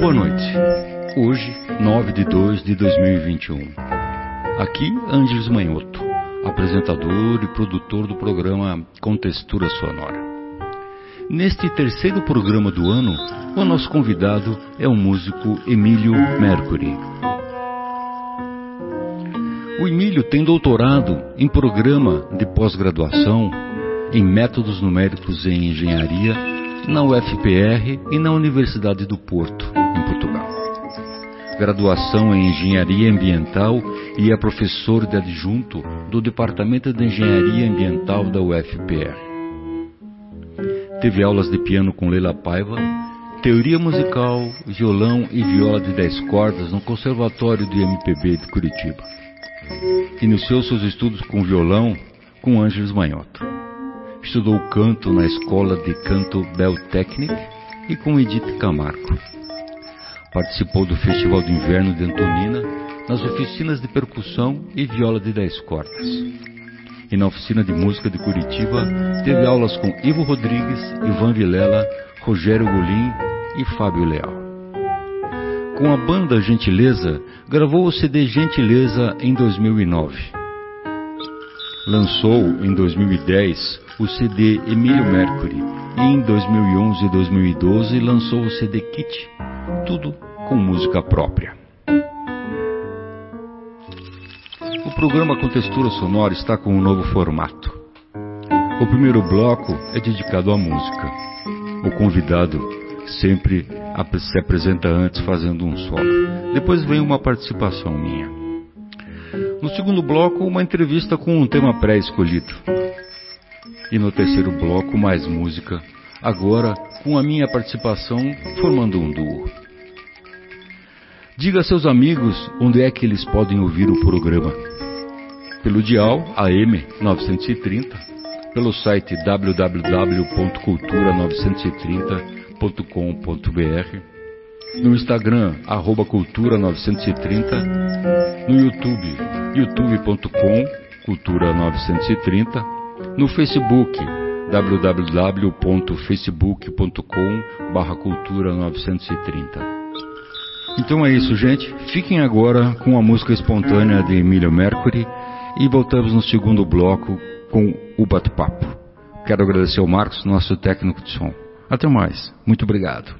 Boa noite. Hoje, 9 de 2 de 2021. Aqui, Ângeles Manhoto, apresentador e produtor do programa Com Textura Sonora. Neste terceiro programa do ano, o nosso convidado é o músico Emílio Mercury. O Emílio tem doutorado em programa de pós-graduação em métodos numéricos em engenharia na UFPR e na Universidade do Porto, em Portugal. Graduação em engenharia ambiental e é professor de adjunto do Departamento de Engenharia Ambiental da UFPR. Teve aulas de piano com Leila Paiva, teoria musical, violão e viola de 10 cordas no Conservatório de MPB de Curitiba. Iniciou seus estudos com violão com Ângeles Manhoto. Estudou canto na Escola de Canto Beltecnic e com Edith Camargo. Participou do Festival de Inverno de Antonina nas oficinas de percussão e viola de 10 cordas. E na Oficina de Música de Curitiba teve aulas com Ivo Rodrigues, Ivan Vilela, Rogério Golim e Fábio Leal. Com a banda Gentileza, gravou o CD Gentileza em 2009. Lançou em 2010 o CD Emílio Mercury e em 2011 e 2012 lançou o CD Kit, tudo com música própria. O programa Com Textura Sonora está com um novo formato. O primeiro bloco é dedicado à música. O convidado sempre se apresenta antes fazendo um solo. Depois vem uma participação minha. No segundo bloco, uma entrevista com um tema pré-escolhido. E no terceiro bloco, mais música, agora com a minha participação formando um duo. Diga a seus amigos onde é que eles podem ouvir o programa. Pelo dial AM 930, pelo site www.cultura930.com.br, no Instagram @cultura930, no YouTube youtube.com/cultura930, no Facebook www.facebook.com/cultura930. Então é isso, gente. Fiquem agora com a música espontânea de Emílio Mercury e voltamos no segundo bloco com o bate-papo. Quero agradecer ao Marcos, nosso técnico de som. Até mais. Muito obrigado.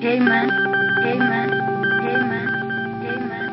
Amen. Amen. Amen. Amen.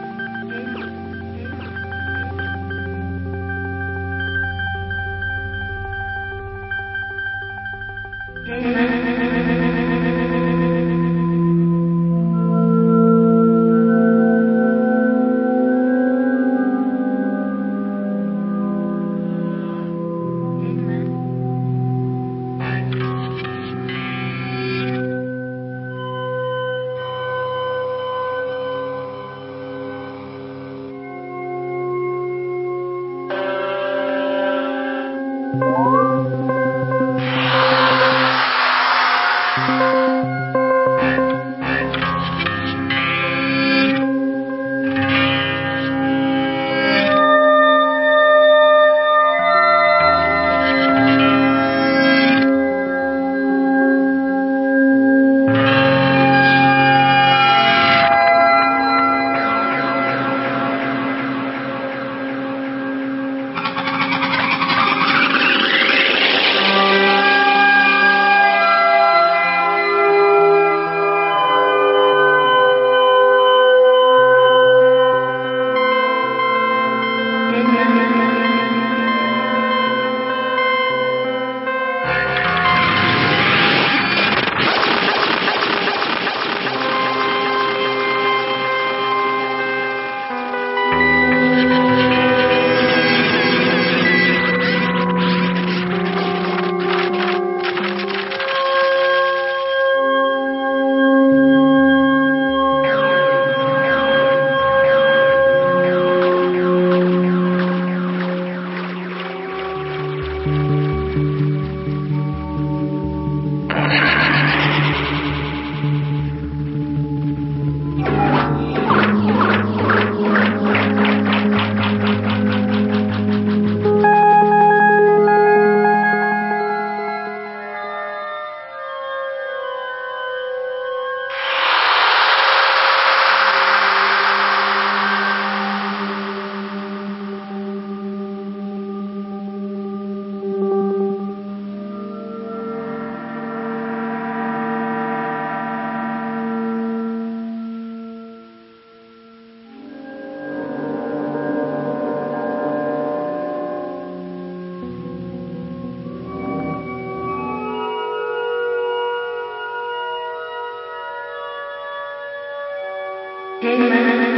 Amen.